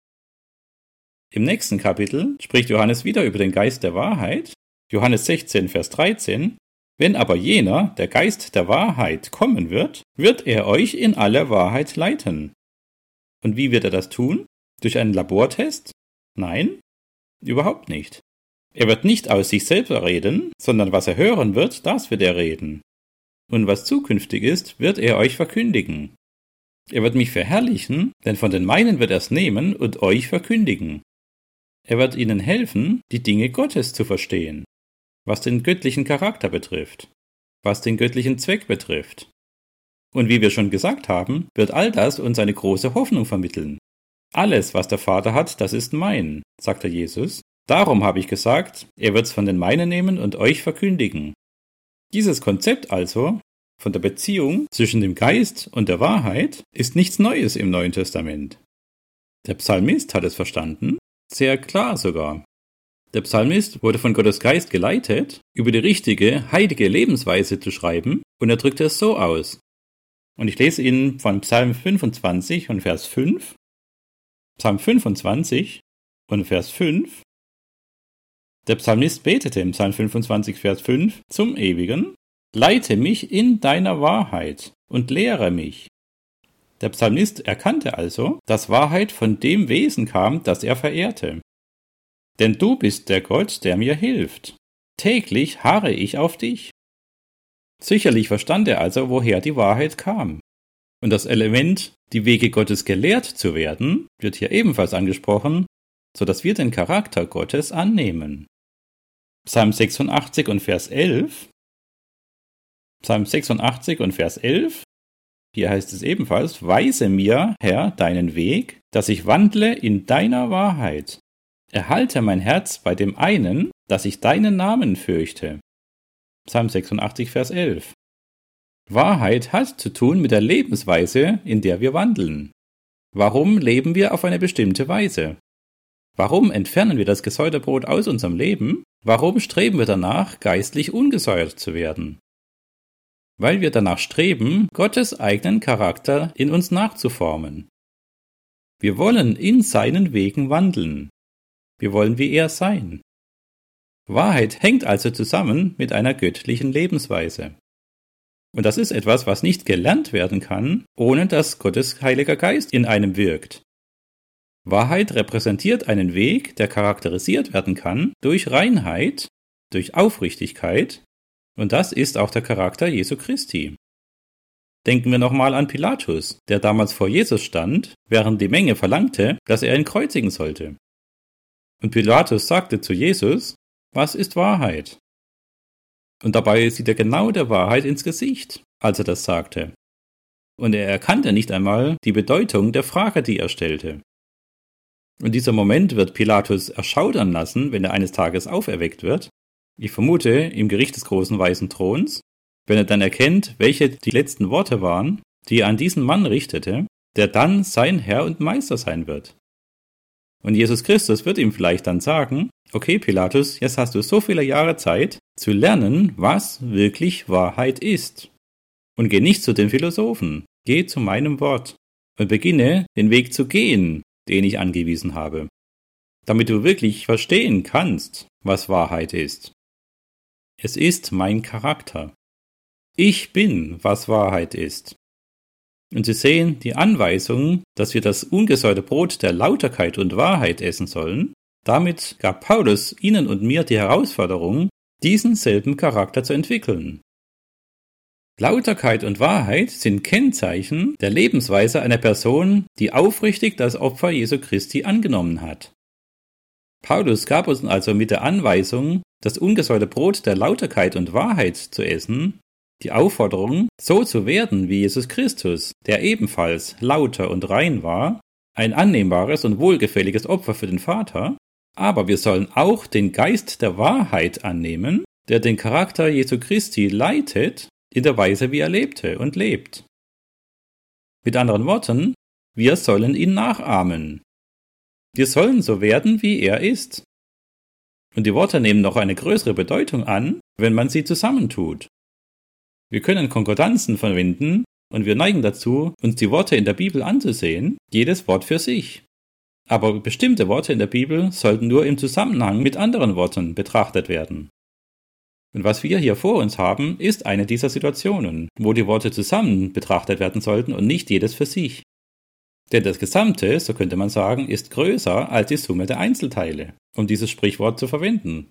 Im nächsten Kapitel spricht Johannes wieder über den Geist der Wahrheit. Johannes sechzehn, Vers dreizehn. Wenn aber jener, der Geist der Wahrheit, kommen wird, wird er euch in alle Wahrheit leiten. Und wie wird er das tun? Durch einen Labortest? Nein, überhaupt nicht. Er wird nicht aus sich selbst reden, sondern was er hören wird, das wird er reden. Und was zukünftig ist, wird er euch verkündigen. Er wird mich verherrlichen, denn von den meinen wird er es nehmen und euch verkündigen. Er wird ihnen helfen, die Dinge Gottes zu verstehen, was den göttlichen Charakter betrifft, was den göttlichen Zweck betrifft. Und wie wir schon gesagt haben, wird all das uns eine große Hoffnung vermitteln. Alles, was der Vater hat, das ist mein, sagte Jesus, Darum habe ich gesagt, er wird's von den Meinen nehmen und euch verkündigen. Dieses Konzept also von der Beziehung zwischen dem Geist und der Wahrheit ist nichts Neues im Neuen Testament. Der Psalmist hat es verstanden, sehr klar sogar. Der Psalmist wurde von Gottes Geist geleitet, über die richtige, heilige Lebensweise zu schreiben, und er drückt es so aus. Und ich lese Ihnen von Psalm fünfundzwanzig und Vers fünf. Psalm fünfundzwanzig und Vers fünf. Der Psalmist betete im Psalm fünfundzwanzig, Vers fünf zum Ewigen: Leite mich in deiner Wahrheit und lehre mich. Der Psalmist erkannte also, dass Wahrheit von dem Wesen kam, das er verehrte. Denn du bist der Gott, der mir hilft. Täglich harre ich auf dich. Sicherlich verstand er also, woher die Wahrheit kam. Und das Element, die Wege Gottes gelehrt zu werden, wird hier ebenfalls angesprochen, so dass wir den Charakter Gottes annehmen. Psalm sechsundachtzig und Vers elf. Psalm sechsundachtzig und Vers elf. Hier heißt es ebenfalls: Weise mir, Herr, deinen Weg, dass ich wandle in deiner Wahrheit. Erhalte mein Herz bei dem einen, dass ich deinen Namen fürchte. Psalm sechsundachtzig, Vers elf. Wahrheit hat zu tun mit der Lebensweise, in der wir wandeln. Warum leben wir auf eine bestimmte Weise? Warum entfernen wir das gesäuerte Brot aus unserem Leben? Warum streben wir danach, geistlich ungesäuert zu werden? Weil wir danach streben, Gottes eigenen Charakter in uns nachzuformen. Wir wollen in seinen Wegen wandeln. Wir wollen wie er sein. Wahrheit hängt also zusammen mit einer göttlichen Lebensweise. Und das ist etwas, was nicht gelernt werden kann, ohne dass Gottes Heiliger Geist in einem wirkt. Wahrheit repräsentiert einen Weg, der charakterisiert werden kann durch Reinheit, durch Aufrichtigkeit, und das ist auch der Charakter Jesu Christi. Denken wir nochmal an Pilatus, der damals vor Jesus stand, während die Menge verlangte, dass er ihn kreuzigen sollte. Und Pilatus sagte zu Jesus: Was ist Wahrheit? Und dabei sieht er genau der Wahrheit ins Gesicht, als er das sagte. Und er erkannte nicht einmal die Bedeutung der Frage, die er stellte. Und dieser Moment wird Pilatus erschaudern lassen, wenn er eines Tages auferweckt wird. Ich vermute, im Gericht des großen weißen Throns, wenn er dann erkennt, welche die letzten Worte waren, die er an diesen Mann richtete, der dann sein Herr und Meister sein wird. Und Jesus Christus wird ihm vielleicht dann sagen: Okay, Pilatus, jetzt hast du so viele Jahre Zeit, zu lernen, was wirklich Wahrheit ist. Und geh nicht zu den Philosophen, geh zu meinem Wort und beginne, den Weg zu gehen, den ich angewiesen habe, damit du wirklich verstehen kannst, was Wahrheit ist. Es ist mein Charakter. Ich bin, was Wahrheit ist. Und Sie sehen die Anweisung, dass wir das ungesäuerte Brot der Lauterkeit und Wahrheit essen sollen. Damit gab Paulus Ihnen und mir die Herausforderung, diesen selben Charakter zu entwickeln. Lauterkeit und Wahrheit sind Kennzeichen der Lebensweise einer Person, die aufrichtig das Opfer Jesu Christi angenommen hat. Paulus gab uns also mit der Anweisung, das ungesäuerte Brot der Lauterkeit und Wahrheit zu essen, die Aufforderung, so zu werden wie Jesus Christus, der ebenfalls lauter und rein war, ein annehmbares und wohlgefälliges Opfer für den Vater, aber wir sollen auch den Geist der Wahrheit annehmen, der den Charakter Jesu Christi leitet, in der Weise, wie er lebte und lebt. Mit anderen Worten, wir sollen ihn nachahmen. Wir sollen so werden, wie er ist. Und die Worte nehmen noch eine größere Bedeutung an, wenn man sie zusammentut. Wir können Konkordanzen verwenden und wir neigen dazu, uns die Worte in der Bibel anzusehen, jedes Wort für sich. Aber bestimmte Worte in der Bibel sollten nur im Zusammenhang mit anderen Worten betrachtet werden. Und was wir hier vor uns haben, ist eine dieser Situationen, wo die Worte zusammen betrachtet werden sollten und nicht jedes für sich. Denn das Gesamte, so könnte man sagen, ist größer als die Summe der Einzelteile, um dieses Sprichwort zu verwenden.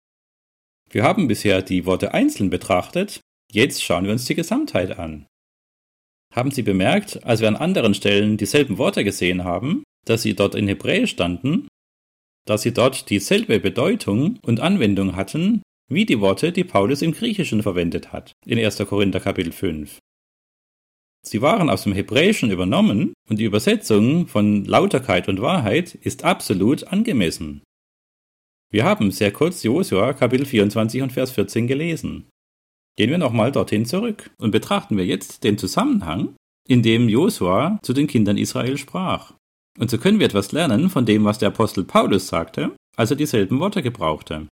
Wir haben bisher die Worte einzeln betrachtet, jetzt schauen wir uns die Gesamtheit an. Haben Sie bemerkt, als wir an anderen Stellen dieselben Worte gesehen haben, dass sie dort in Hebräisch standen, dass sie dort dieselbe Bedeutung und Anwendung hatten, wie die Worte, die Paulus im Griechischen verwendet hat, in erster Korinther Kapitel fünf. Sie waren aus dem Hebräischen übernommen und die Übersetzung von Lauterkeit und Wahrheit ist absolut angemessen. Wir haben sehr kurz Josua Kapitel vierundzwanzig und Vers vierzehn gelesen. Gehen wir nochmal dorthin zurück und betrachten wir jetzt den Zusammenhang, in dem Josua zu den Kindern Israel sprach. Und so können wir etwas lernen von dem, was der Apostel Paulus sagte, als er dieselben Worte gebrauchte.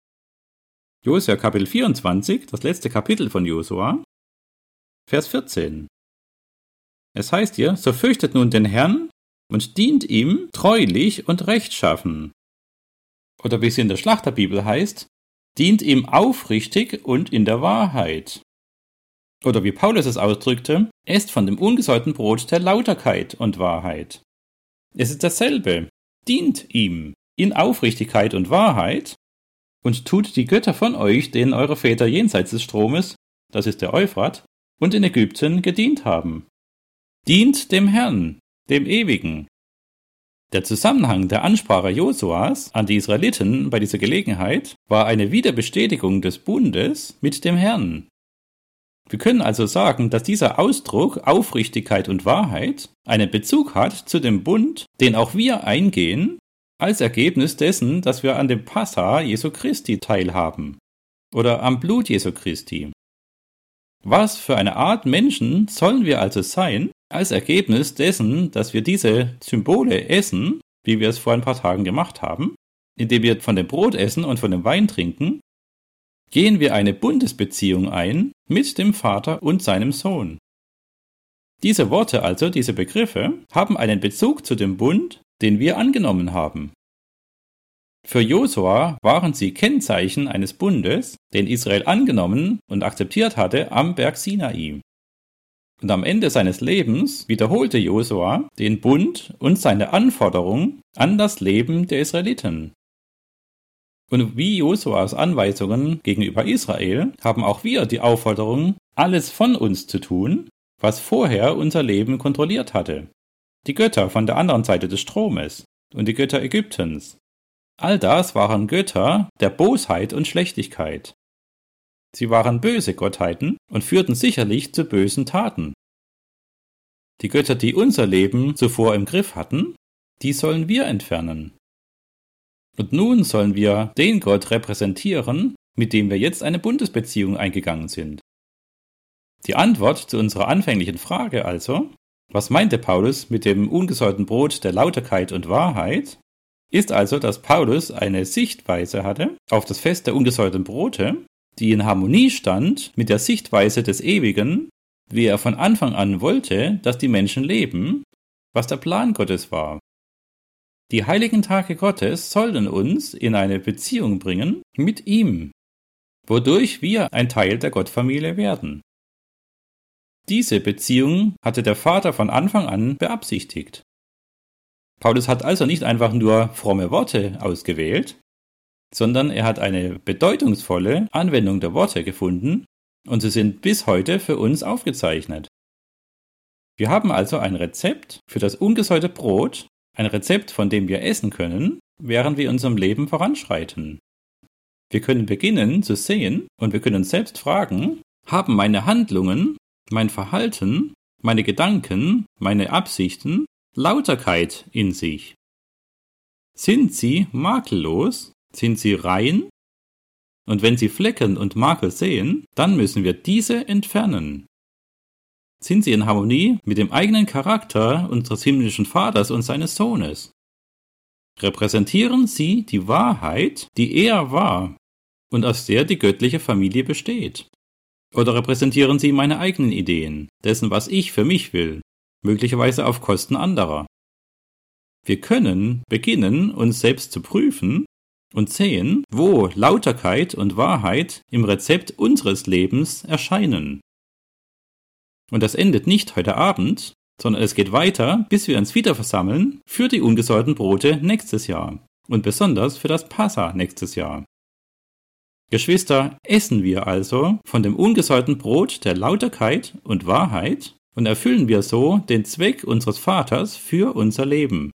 Josua Kapitel vierundzwanzig, das letzte Kapitel von Josua, Vers vierzehn. Es heißt hier, so fürchtet nun den Herrn und dient ihm treulich und rechtschaffen. Oder wie es in der Schlachterbibel heißt, dient ihm aufrichtig und in der Wahrheit. Oder wie Paulus es ausdrückte, esst von dem ungesäuerten Brot der Lauterkeit und Wahrheit. Es ist dasselbe, dient ihm in Aufrichtigkeit und Wahrheit und tut die Götter von euch, denen eure Väter jenseits des Stromes, das ist der Euphrat, und in Ägypten gedient haben. Dient dem Herrn, dem Ewigen. Der Zusammenhang der Ansprache Josuas an die Israeliten bei dieser Gelegenheit war eine Wiederbestätigung des Bundes mit dem Herrn. Wir können also sagen, dass dieser Ausdruck Aufrichtigkeit und Wahrheit einen Bezug hat zu dem Bund, den auch wir eingehen, als Ergebnis dessen, dass wir an dem Passa Jesu Christi teilhaben oder am Blut Jesu Christi. Was für eine Art Menschen sollen wir also sein, als Ergebnis dessen, dass wir diese Symbole essen, wie wir es vor ein paar Tagen gemacht haben, indem wir von dem Brot essen und von dem Wein trinken, gehen wir eine Bundesbeziehung ein mit dem Vater und seinem Sohn. Diese Worte also, diese Begriffe, haben einen Bezug zu dem Bund, den wir angenommen haben. Für Josua waren sie Kennzeichen eines Bundes, den Israel angenommen und akzeptiert hatte am Berg Sinai. Und am Ende seines Lebens wiederholte Josua den Bund und seine Anforderung an das Leben der Israeliten. Und wie Josuas Anweisungen gegenüber Israel haben auch wir die Aufforderung, alles von uns zu tun, was vorher unser Leben kontrolliert hatte. Die Götter von der anderen Seite des Stromes und die Götter Ägyptens. All das waren Götter der Bosheit und Schlechtigkeit. Sie waren böse Gottheiten und führten sicherlich zu bösen Taten. Die Götter, die unser Leben zuvor im Griff hatten, die sollen wir entfernen. Und nun sollen wir den Gott repräsentieren, mit dem wir jetzt eine Bundesbeziehung eingegangen sind. Die Antwort zu unserer anfänglichen Frage also, was meinte Paulus mit dem ungesäuerten Brot der Lauterkeit und Wahrheit, ist also, dass Paulus eine Sichtweise hatte auf das Fest der ungesäuerten Brote, die in Harmonie stand mit der Sichtweise des Ewigen, wie er von Anfang an wollte, dass die Menschen leben, was der Plan Gottes war. Die heiligen Tage Gottes sollen uns in eine Beziehung bringen mit ihm, wodurch wir ein Teil der Gottfamilie werden. Diese Beziehung hatte der Vater von Anfang an beabsichtigt. Paulus hat also nicht einfach nur fromme Worte ausgewählt, sondern er hat eine bedeutungsvolle Anwendung der Worte gefunden und sie sind bis heute für uns aufgezeichnet. Wir haben also ein Rezept für das ungesäuerte Brot, ein Rezept, von dem wir essen können, während wir in unserem Leben voranschreiten. Wir können beginnen zu sehen und wir können uns selbst fragen, haben meine Handlungen, mein Verhalten, meine Gedanken, meine Absichten Lauterkeit in sich? Sind sie makellos? Sind sie rein? Und wenn sie Flecken und Makel sehen, dann müssen wir diese entfernen. Sind sie in Harmonie mit dem eigenen Charakter unseres himmlischen Vaters und seines Sohnes? Repräsentieren sie die Wahrheit, die er war und aus der die göttliche Familie besteht? Oder repräsentieren sie meine eigenen Ideen, dessen, was ich für mich will, möglicherweise auf Kosten anderer? Wir können beginnen, uns selbst zu prüfen und sehen, wo Lauterkeit und Wahrheit im Rezept unseres Lebens erscheinen. Und das endet nicht heute Abend, sondern es geht weiter, bis wir uns wieder versammeln für die ungesäuerten Brote nächstes Jahr und besonders für das Passa nächstes Jahr. Geschwister, essen wir also von dem ungesäuerten Brot der Lauterkeit und Wahrheit und erfüllen wir so den Zweck unseres Vaters für unser Leben.